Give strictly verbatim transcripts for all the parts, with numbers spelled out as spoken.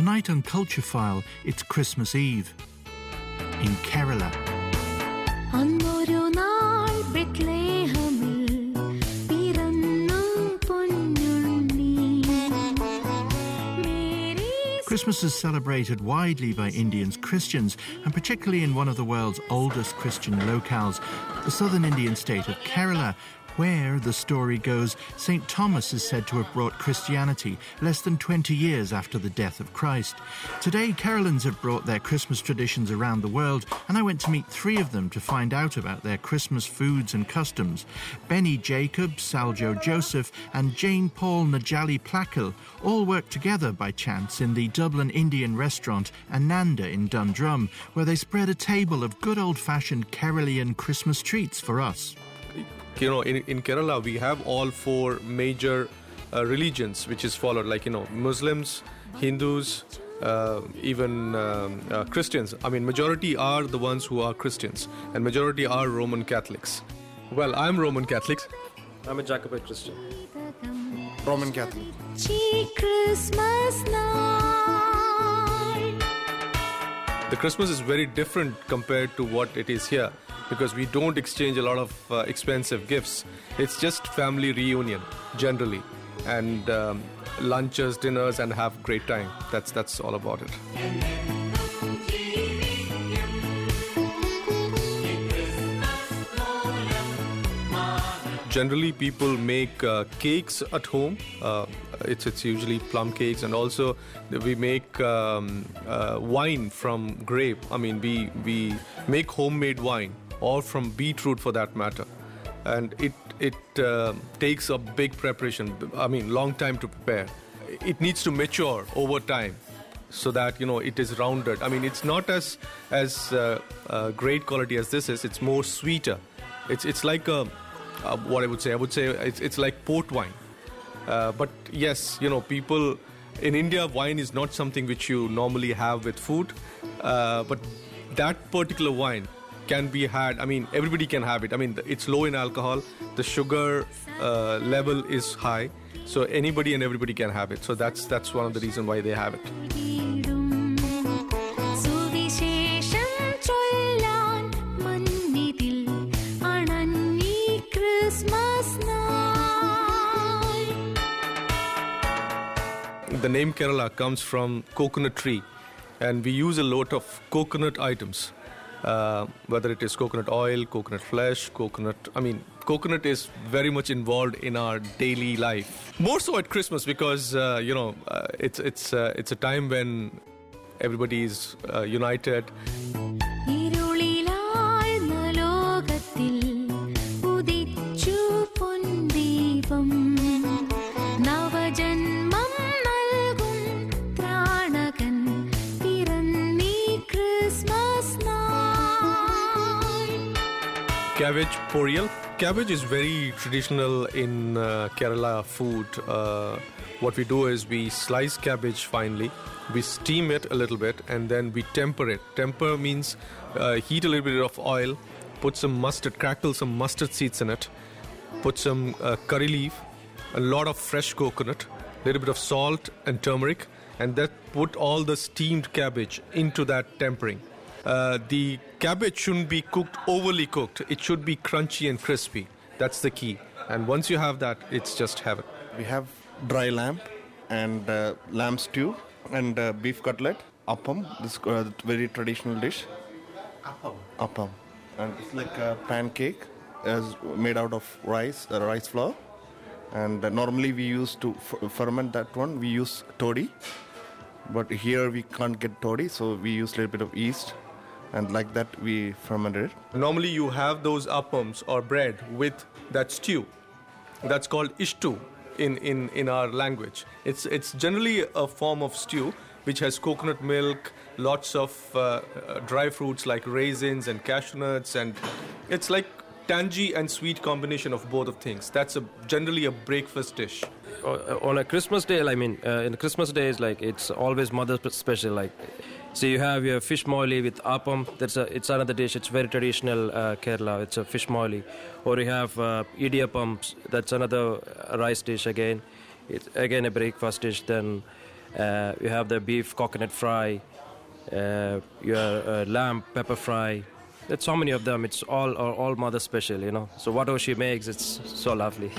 Tonight on Culture File, it's Christmas Eve in Kerala. Christmas is celebrated widely by Indians, Christians, and particularly in one of the world's oldest Christian locales, the southern Indian state of Kerala, where, the story goes, Saint Thomas is said to have brought Christianity less than twenty years after the death of Christ. Today, Keralans have brought their Christmas traditions around the world, and I went to meet three of them to find out about their Christmas foods and customs. Benny Jacob, Saljo Joseph, and Jane Paul Najali Plakil all worked together by chance in the Dublin Indian restaurant Ananda in Dundrum, where they spread a table of good old-fashioned Keralian Christmas treats for us. You know, in, in Kerala, we have all four major uh, religions which is followed, like, you know, Muslims, Hindus, uh, even um, uh, Christians. I mean, majority are the ones who are Christians, and majority are Roman Catholics. Well, I'm Roman Catholic. I'm a Jacobite Christian. Roman Catholic. The Christmas is very different compared to what it is here, because we don't exchange a lot of uh, expensive gifts. It's just family reunion, generally, and um, lunches, dinners, and have great time. That's that's all about it. Generally, people make uh, cakes at home. Uh, it's it's usually plum cakes, and also we make um, uh, wine from grape. I mean, we we make homemade wine, or from beetroot for that matter, and it it uh, takes a big preparation. I mean, long time to prepare. It needs to mature over time, so that, you know, it is rounded. I mean, it's not as as uh, uh, great quality as this is. It's more sweeter. It's it's like a Uh, what I would say, I would say it's, it's like port wine. Uh, but yes, you know, people in India, wine is not something which you normally have with food. Uh, but that particular wine can be had. I mean, everybody can have it. I mean, it's low in alcohol. The sugar uh, level is high. So anybody and everybody can have it. So that's that's one of the reasons why they have it. The name Kerala comes from coconut tree, and we use a lot of coconut items, uh, whether it is coconut oil, coconut flesh, coconut. I mean, coconut is very much involved in our daily life. More so at Christmas, because uh, you know uh, it's it's uh, it's a time when everybody is uh, united. Cabbage poriyal. Cabbage is very traditional in uh, Kerala food. Uh, what we do is we slice cabbage finely, we steam it a little bit, and then we temper it. Temper means uh, heat a little bit of oil, put some mustard, crackle some mustard seeds in it, put some uh, curry leaf, a lot of fresh coconut, a little bit of salt and turmeric, and then put all the steamed cabbage into that tempering. Uh, the cabbage shouldn't be cooked overly cooked. It should be crunchy and crispy. That's the key. And once you have that, it's just heaven. We have dry lamb and uh, lamb stew and uh, beef cutlet, appam. This uh, very traditional dish. Appam. Appam, and it's like a pancake, as made out of rice, uh, rice flour. And uh, normally we used to f- ferment that one. We use toddy, but here we can't get toddy, so we use a little bit of yeast. And like that, we fermented it. Normally, you have those appams or bread with that stew. That's called ishtu in, in, in our language. It's it's generally a form of stew which has coconut milk, lots of uh, dry fruits like raisins and cashew nuts, and it's like tangy and sweet combination of both of things. That's a generally a breakfast dish. On a Christmas day, I mean, uh, in Christmas days, like, it's always mother special. Like, so you have your fish moili with appam. That's a it's another dish. It's very traditional uh, Kerala. It's a fish moili. Or you have uh, idiyappam. That's another rice dish again. It's again a breakfast dish. Then Uh, you have the beef coconut fry, uh, your uh, lamb pepper fry. There's so many of them. It's all all, all mother special, you know. So whatever she makes, it's so lovely.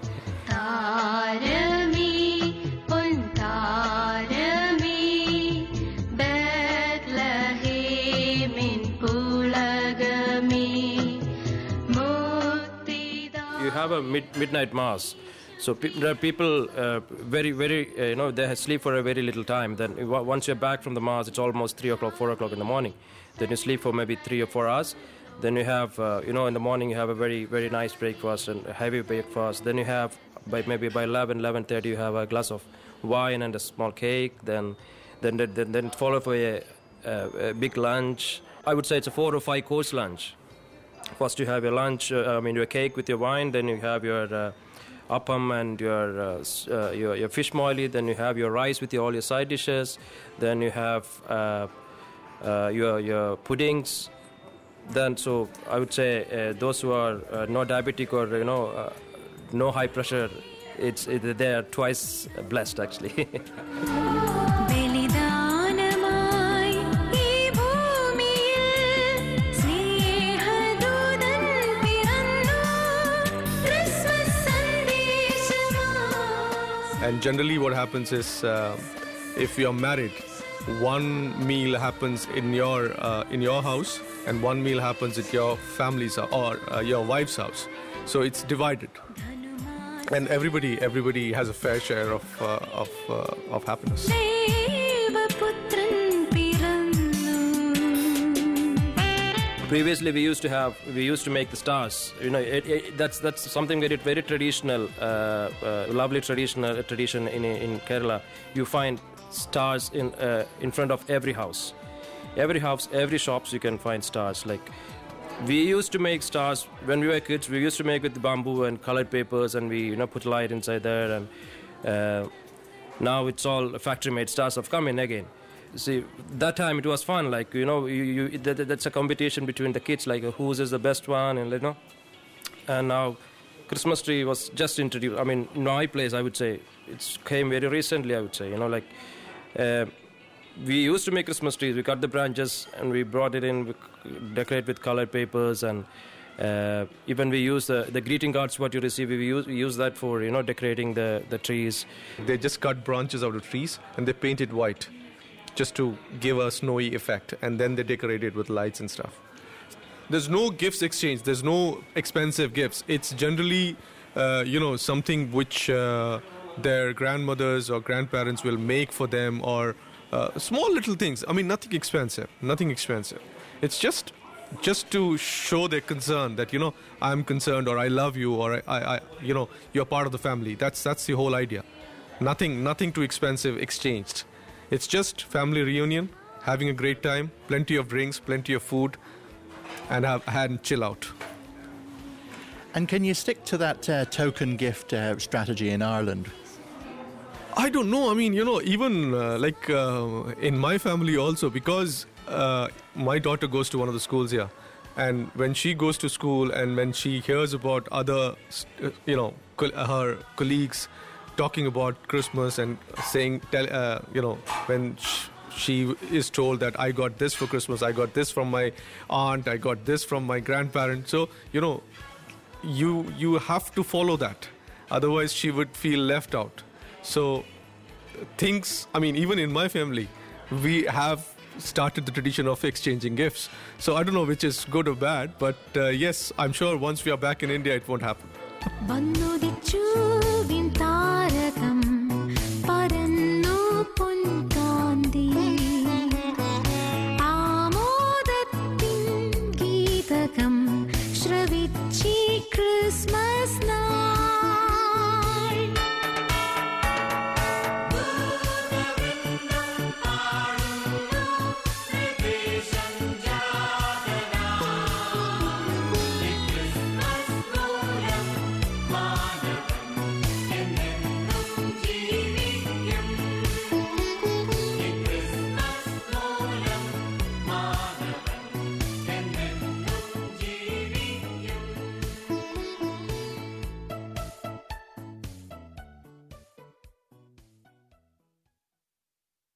You have a mid, midnight mass. So pe- there are people uh, very, very, uh, you know, they sleep for a very little time. Then w- once you're back from the mass, it's almost three o'clock, four o'clock in the morning. Then you sleep for maybe three or four hours. Then you have, uh, you know, in the morning you have a very, very nice breakfast and a heavy breakfast. Then you have, by maybe by eleven, eleven thirty, you have a glass of wine and a small cake. Then, then, then, then follow for a, a, a big lunch. I would say it's a four or five course lunch. First you have your lunch, uh, I mean your cake with your wine. Then you have your uh, appam and your, uh, uh, your your fish moily. Then you have your rice with your, all your side dishes. Then you have uh, uh, your your puddings. Then so I would say uh, those who are uh, no diabetic or you know uh, no high pressure, it's it, they are twice blessed actually. And generally what happens is uh, if you're married, one meal happens in your uh, in your house and one meal happens at your family's or uh, your wife's house. So it's divided. And everybody everybody has a fair share of uh, of uh, of happiness. Previously, we used to have, we used to make the stars. You know, it, it, that's that's something very very traditional, uh, uh, lovely traditional tradition in in Kerala. You find stars in uh, in front of every house, every house, every shops. You can find stars. Like we used to make stars when we were kids. We used to make with bamboo and colored papers, and we you know put light inside there. And uh, now it's all factory-made stars have come in again. See, that time it was fun. Like you know, you, you that, that's a competition between the kids. Like whose is the best one, and you know. And now, Christmas tree was just introduced. I mean, in my place, I would say it came very recently. I would say, you know, like uh, we used to make Christmas trees. We cut the branches and we brought it in, we decorate with colored papers, and uh, even we use the, the greeting cards what you receive. We use we use that for you know decorating the the trees. They just cut branches out of trees and they paint it white, just to give a snowy effect, and then they decorate it with lights and stuff. There's no gifts exchange. There's no expensive gifts. It's generally, uh, you know, something which uh, their grandmothers or grandparents will make for them, or uh, small little things. I mean, nothing expensive. Nothing expensive. It's just, just to show their concern that you know I'm concerned, or I love you, or I, I, I you know, you're part of the family. That's that's the whole idea. Nothing, nothing too expensive exchanged. It's just family reunion, having a great time, plenty of drinks, plenty of food, and have and chill out. And can you stick to that uh, token gift uh, strategy in Ireland? I don't know. I mean, you know, even uh, like uh, in my family also, because uh, my daughter goes to one of the schools here, and when she goes to school and when she hears about other, uh, you know, co- her colleagues talking about Christmas and saying, tell, uh, you know, when sh- she is told that I got this for Christmas, I got this from my aunt, I got this from my grandparents. So, you know, you you have to follow that. Otherwise, she would feel left out. So, things, I mean, even in my family, we have started the tradition of exchanging gifts. So, I don't know which is good or bad, but uh, yes, I'm sure once we are back in India, it won't happen.